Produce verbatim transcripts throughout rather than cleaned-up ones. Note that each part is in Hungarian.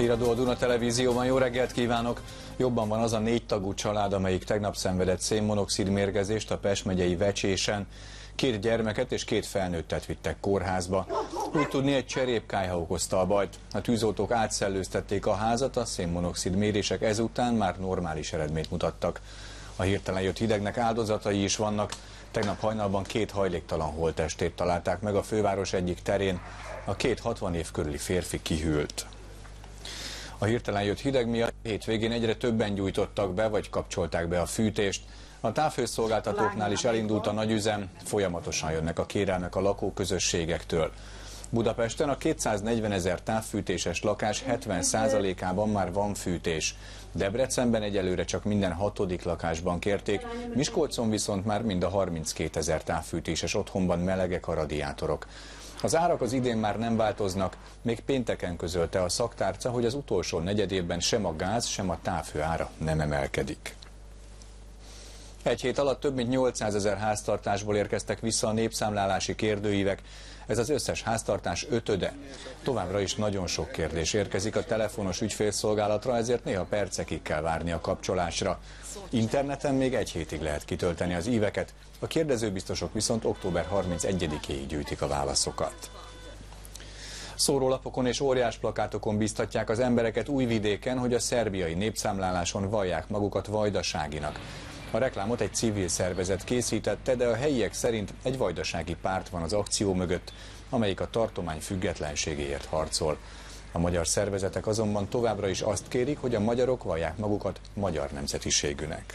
Híradó a Duna Televízióban, jó reggelt kívánok! Jobban van az a négy tagú család, amelyik tegnap szenvedett szénmonoxid mérgezést a Pest megyei Vecsésen. Két gyermeket és két felnőttet vittek kórházba. Úgy tudni, egy cserépkályha okozta a bajt. A tűzoltók átszellőztették a házat, a szénmonoxid mérések ezután már normális eredményt mutattak. A hirtelen jött hidegnek áldozatai is vannak. Tegnap hajnalban két hajléktalan holttestét találták meg a főváros egyik terén. A két hatvan év körüli férfi kihűlt. A hirtelen jött hideg miatt hétvégén egyre többen gyújtottak be, vagy kapcsolták be a fűtést. A távhőszolgáltatóknál is elindult a nagyüzem, folyamatosan jönnek a kérelmek a lakóközösségektől. Budapesten a kétszáznegyvenezer távfűtéses lakás hetven százalékában már van fűtés. Debrecenben egyelőre csak minden hatodik lakásban kérték, Miskolcon viszont már mind a harminckétezer távfűtéses otthonban melegek a radiátorok. Az árak az idén már nem változnak, még pénteken közölte a szaktárca, hogy az utolsó negyedévben sem a gáz, sem a távhő ára nem emelkedik. Egy hét alatt több mint nyolcszázezer háztartásból érkeztek vissza a népszámlálási kérdőívek. Ez az összes háztartás ötöde. Továbbra is nagyon sok kérdés érkezik a telefonos ügyfélszolgálatra, ezért néha percekig kell várni a kapcsolásra. Interneten még egy hétig lehet kitölteni az íveket, a kérdezőbiztosok viszont október harmincegyedikéig gyűjtik a válaszokat. Szórólapokon és óriás plakátokon biztatják az embereket Újvidéken, hogy a szerbiai népszámláláson vallják magukat vajdaságinak. A reklámot egy civil szervezet készítette, de a helyiek szerint egy vajdasági párt van az akció mögött, amelyik a tartomány függetlenségéért harcol. A magyar szervezetek azonban továbbra is azt kérik, hogy a magyarok vallják magukat magyar nemzetiségűnek.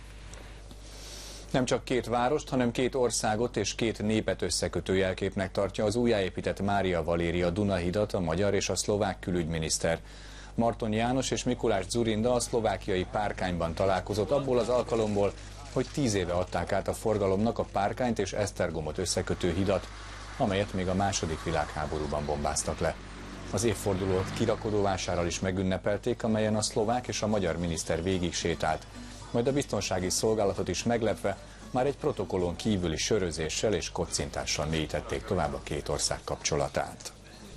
Nem csak két várost, hanem két országot és két népet összekötő jelképnek tartja az újjáépített Mária Valéria Dunahidat a magyar és a szlovák külügyminiszter. Marton János és Mikuláš Dzurinda a szlovákiai Párkányban találkozott abból az alkalomból, hogy tíz éve adták át a forgalomnak a Párkányt és Esztergomot összekötő hidat, amelyet még a második világháborúban bombáztak le. Az évfordulót kirakodóvásárral is megünnepelték, amelyen a szlovák és a magyar miniszter végig sétált. Majd a biztonsági szolgálatot is meglepve már egy protokollon kívüli sörözéssel és kocintással mélyítették tovább a két ország kapcsolatát.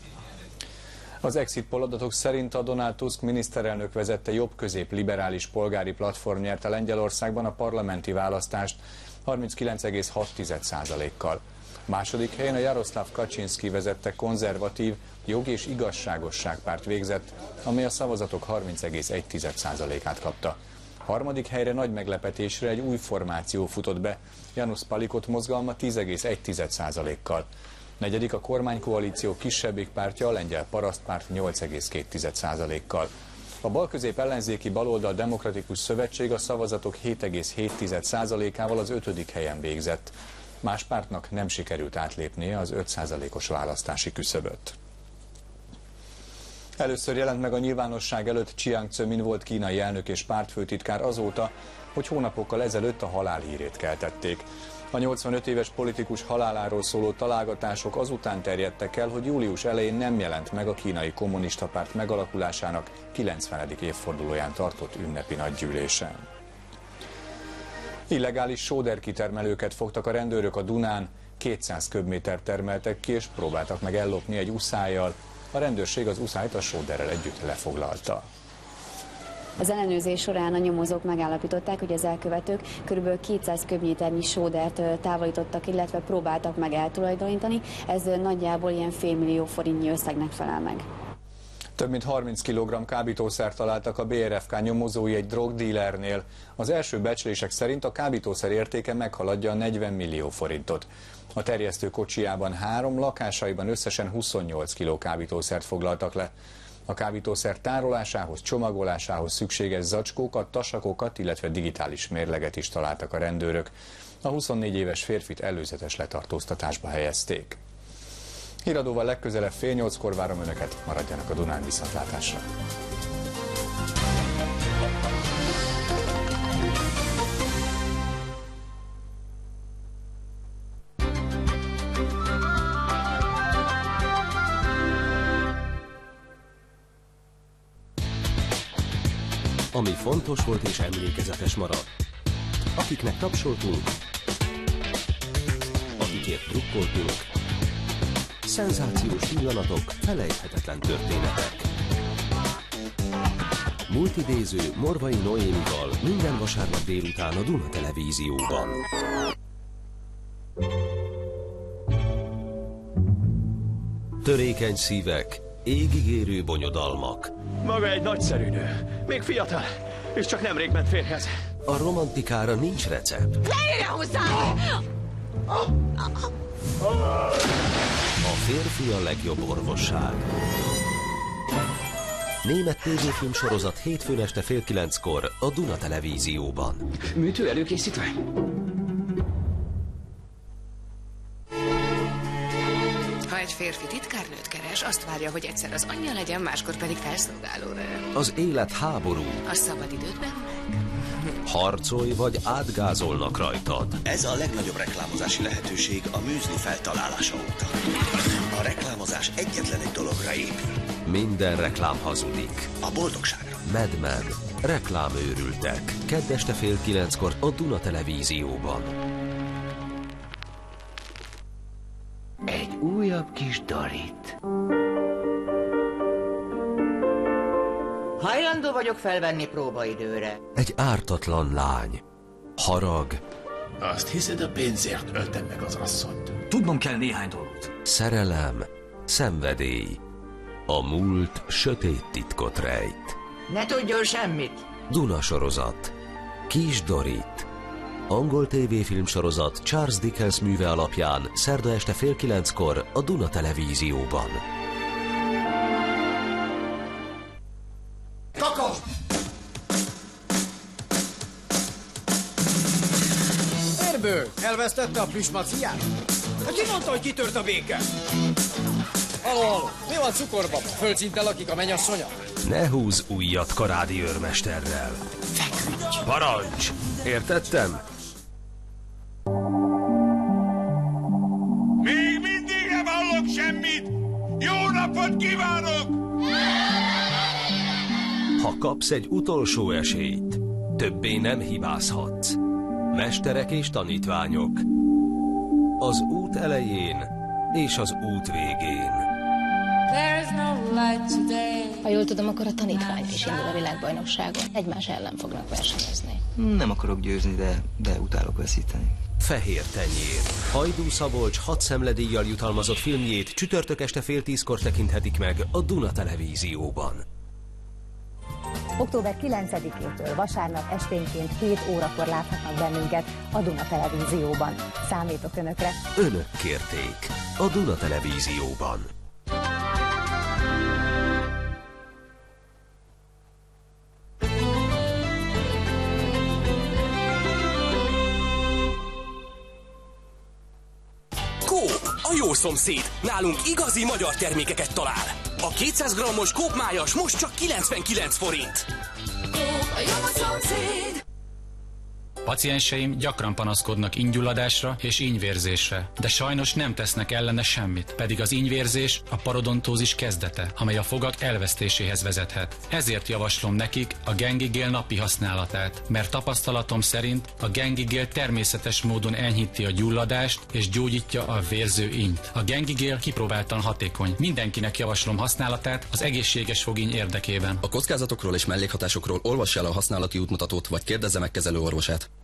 Az exit poll adatok szerint a Donald Tusk miniszterelnök vezette jobb-közép liberális polgári platform nyerte Lengyelországban a parlamenti választást harminckilenc egész hat százalékkal. Második helyen a Jaroszláv Kaczynszki vezette konzervatív Jog és Igazságosság párt végzett, amely a szavazatok harminc egész egy százalékát kapta. Harmadik helyre nagy meglepetésre egy új formáció futott be, Janusz Palikot mozgalma tíz egész egy százalékkal. Negyedik a kormánykoalíció kisebbik pártja, a Lengyel Parasztpárt nyolc egész két százalékkal. A balközép ellenzéki baloldal Demokratikus Szövetség a szavazatok hét egész hét százalékával az ötödik helyen végzett. Más pártnak nem sikerült átlépnie az öt százalékos választási küszöböt. Először jelent meg a nyilvánosság előtt Chiang Zemin volt kínai elnök és pártfőtitkár azóta, hogy hónapokkal ezelőtt a halálhírét keltették. A nyolcvanöt éves politikus haláláról szóló találgatások azután terjedtek el, hogy július elején nem jelent meg a kínai kommunista párt megalakulásának kilencvenedik évfordulóján tartott ünnepi nagygyűlésen. Illegális sóderkitermelőket fogtak a rendőrök a Dunán, kétszáz köbmétert termeltek ki és próbáltak meg ellopni egy uszályjal. A rendőrség az uszályt a sóderrel együtt lefoglalta. Az ellenőrzés során a nyomozók megállapították, hogy az elkövetők kb. kétszáz köbméternyi sódert távolítottak, illetve próbáltak meg eltulajdonítani. Ez nagyjából ilyen félmillió forintnyi összegnek felel meg. Több mint harminc kilogramm kábítószert találtak a bé er ef ká nyomozói egy drogdílernél. Az első becslések szerint a kábítószer értéke meghaladja a negyven millió forintot. A terjesztő kocsijában három, lakásaiban összesen huszonnyolc kiló kábítószert foglaltak le. A kábítószer tárolásához, csomagolásához szükséges zacskókat, tasakokat, illetve digitális mérleget is találtak a rendőrök. A huszonnégy éves férfit előzetes letartóztatásba helyezték. Híradóval legközelebb fél nyolckor várom Önöket, maradjanak a Dunán, viszontlátásra. Ami fontos volt és emlékezetes marad. Akiknek tapsoltunk, akikért drukkoltunk, szenzációs pillanatok, felejthetetlen történetek. Multidéző Morvai Noémival minden vasárnap délután a Duna Televízióban. Törékeny szívek, égigérő bonyodalmak. Maga egy nagyszerű nő. Még fiatal, és csak nemrég ment férjhez. A romantikára nincs recept. Ne jöjjön hozzám! A férfi a legjobb orvosság. Német tévéfilm sorozat hétfőn este fél kilenckor a Duna Televízióban. Műtő előkészítve? Ha egy férfi titkárnőt keres, azt várja, hogy egyszer az anyja legyen, máskor pedig felszolgálónő. Az élet háború. A szabadidőt behunek. Harcolj vagy átgázolnak rajtad. Ez a legnagyobb reklámozási lehetőség a műzli feltalálása óta. A reklámozás egyetlen egy dologra épül. Minden reklám hazudik. A boldogságra. Mad Men. Reklámőrültek. Kedd este fél kilenckor a Duna Televízióban. Egy újabb kis Dorit. Hajlandó vagyok felvenni próbaidőre. Egy ártatlan lány. Harag. Azt hiszed, a pénzért öltem meg az asszonyt? Tudnom kell néhány dolgot. Szerelem. Szenvedély. A múlt sötét titkot rejt. Ne tudjon semmit. Duna sorozat. Kis Dorit. Angol tévéfilm sorozat Charles Dickens műve alapján szerda este fél kilenckor a Duna Televízióban. Kaka! Erből elvesztette a plüsmaciát? Ki mondta, hogy kitört a béke? Halló, halló, mi van cukorban? Földszinten lakik a mennyasszonya? Ne húzz újat Karádi őrmesterrel. Feküdj! Parancs! Értettem? Még mindig nem hallok semmit! Jó napot kívánok! Ha kapsz egy utolsó esélyt, többé nem hibázhatsz. Mesterek és tanítványok. Az út elején és az út végén. Ha jól tudom, akkor a tanítványt is indul a világbajnokságon. Egymás ellen fognak versenyezni. Nem akarok győzni, de, de utálok veszíteni. Fehér tenyér. Hajdú Szabolcs hat szemledíjjal jutalmazott filmjét csütörtök este fél tízkor tekinthetik meg a Duna Televízióban. október kilencedikétől vasárnap esténként hét órakor láthatnak bennünket a Duna Televízióban. Számítok Önökre. Önök kérték a Duna Televízióban. Coop, a jó szomszéd. Nálunk igazi magyar termékeket talál. A kétszáz grammos Coop májas most csak kilencvenkilenc forint. Coop, a jó szomszéd. Pacienseim gyakran panaszkodnak íngyulladásra és ínvérzésre, de sajnos nem tesznek ellene semmit, pedig az ínvérzés a parodontózis kezdete, amely a fogak elvesztéséhez vezethet. Ezért javaslom nekik a Gengigél napi használatát, mert tapasztalatom szerint a Gengigél természetes módon enyhíti a gyulladást és gyógyítja a vérző ínyt. A Gengigél kipróbáltan hatékony. Mindenkinek javaslom használatát az egészséges fogíny érdekében. A kockázatokról és mellékhatásokról olvassa el a használati útmutatót, vagy kérdezze meg kezelőorvosát.